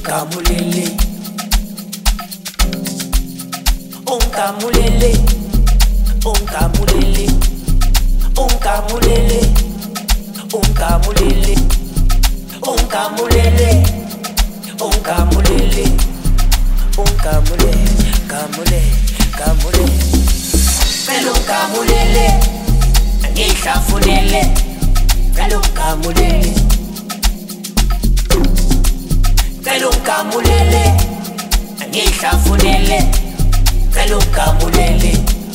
ungamulele, ungamulele, ungamulele, ungamulele, ungamulele, ungamulele, ungamulele, ungamule, gamule, gamule. Vele ungamulele, ngihlafunele. Vele ungamulele, vele ungamulele, ngihlafunele. Vele ungamulele,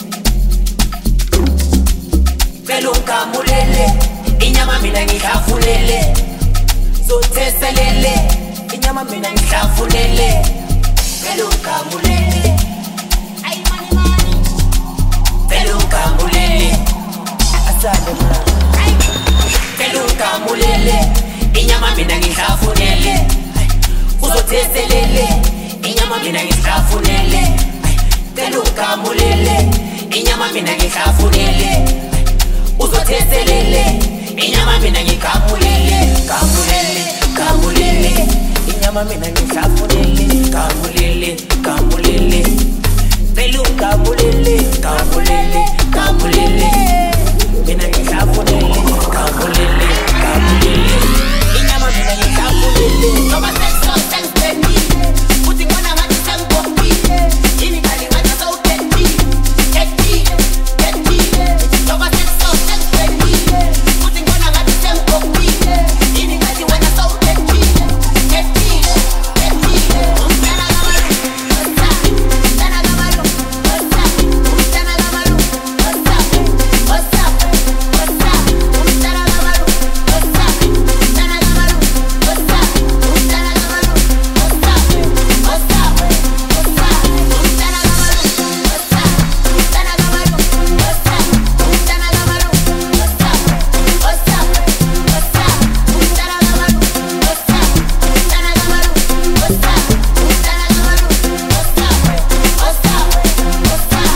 vele ungamulele, inyama mina ngihlafunele. Zotheselele, inyama mina ngihlafunele. Vele ungamulele, ay mani mani. Vele ungamulele, asale mani. Vele ungamulele, inyama mina ngihlafunele. Uzotheselele, inyama mina ngihlafunele. Vele ungamulele, inyama mina ngihlafunele. Uzotheselele, inyama mina ngigamulele. Gamulele, gamulele, inyama mina ngihlafunele. Gamulele, gamulele. Vele ungamulele, gamulele, gamulele. Mina ngihlafunele, gamulele, gamulele. Inyama mina ngihlafunele. Noma sexo sengiphephile, futhi ngibona ngathi sengibopile. Yini kali ngathi sewuphethile, phethile, phethile. Noma sexo sengiphephile, futhi ngibona ngathi sengibopile. Yini kali wena sewuphethile, phethile, phethile. Umntana kamalu, what's up? Umntana kamalu, what's up? Umntana kamalu, what's up? What's up? What's up? Umntana kamalu, what's up? Umntana kamalu, what's up? Umntana kamalu, what's up? What's up? What's up? Umntana kamalu, what's up? Umntana kamalu, what's up? Umntana kamalu, what's up? What's up? What's up? Umntana kamalu, what's up? Umntana kamalu, what's up? Umntana kamalu, what's up? What's up? What's up?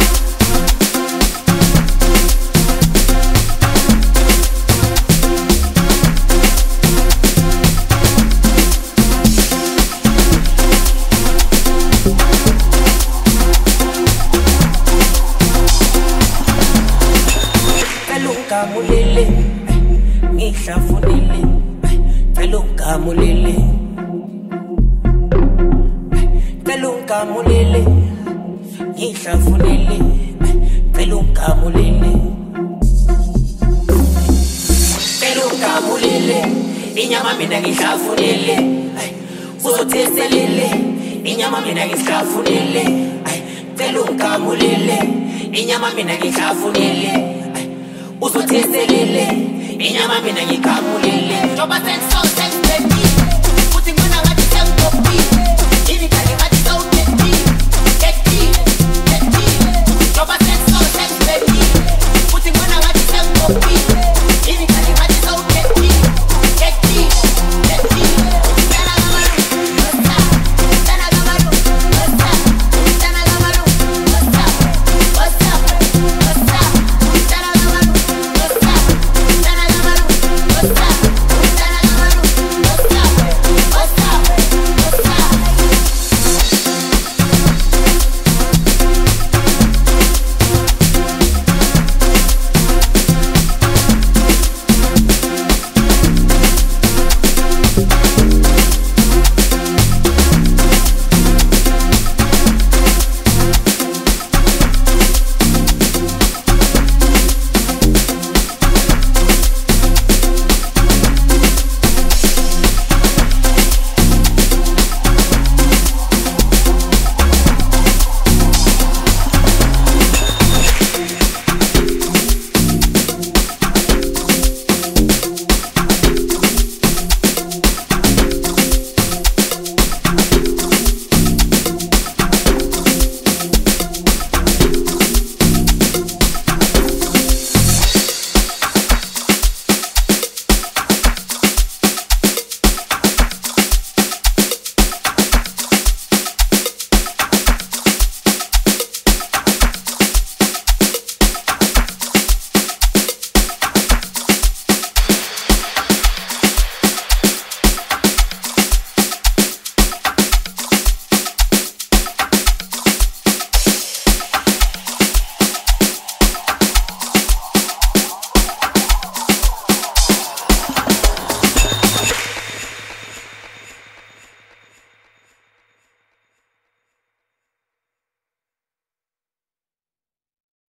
Vele ungamulele, ngihlafunele. Vele ungamulele, vele ungamulele, ngihlafunele. Vele ungamulele, vele ungamulele, inyama mina ngihlafunele. Uzotheselele, inyama mina ngihlafunele. Vele ungamulele, inyama mina ngihlafunele. Uzotheselele, inyama mina ngigamulele. Njoba